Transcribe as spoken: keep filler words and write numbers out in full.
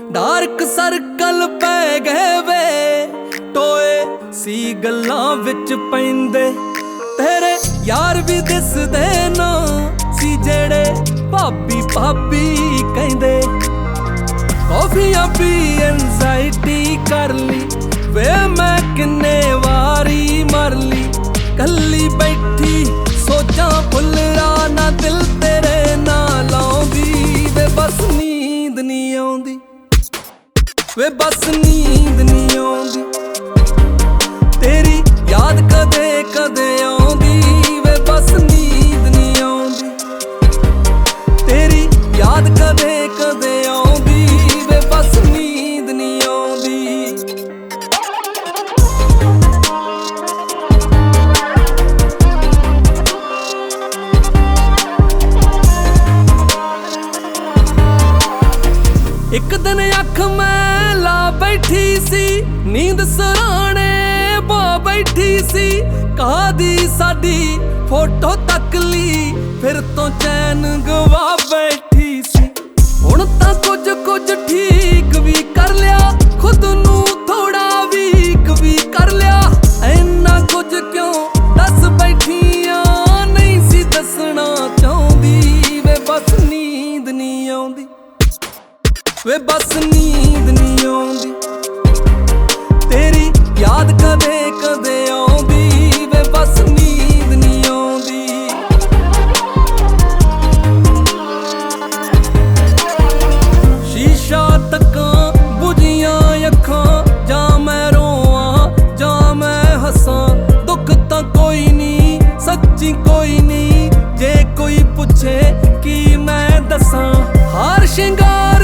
Dark circle पै गए वे टोए सी गल्लां विच पैंदे तेरे यार भी दिसदे ना सी जेड़े भाभी भाभी कहंदे कॉफियां पी एंजाइटी कर ली वे मैं किन्ने वारी मर ली कल्ली बैठी सोचां भुल्ला ना दिल तेरे नाल आउंदी वे बस नींद नहीं आउंदी वे बस नींद नहीं आउंदी तेरी याद कदे कदे आउंदी वे बस नींद नहीं आउंदी तेरी याद कदे कदे आउंदी वे बस नींद नहीं आउंदी। एक दिन अख मैं ला बैठी सी नींद सराणे पा बैठी सी कहा दी साडी फोटो तक ली फिर तो चैन गवा बैठी सी हुण तां कुछ कुछ ठीक भी कर लिया खुद नू थोड़ा वीक भी कर लिया इन्ना कुछ क्यों दस बैठियां नहीं सी दसना चाहुंदी वे बस नींद नहीं आउंदी वे बस नींद नहीं आउंदी तेरी याद कदे कदे आउंदी वे बस नींद नहीं आउंदी। शीशा तकां बुझियां अखां जां मैं रोवां जां मैं हसां दुख तां कोई नहीं सच्ची कोई नहीं जे कोई पुछे की मैं दसां हार शिंगार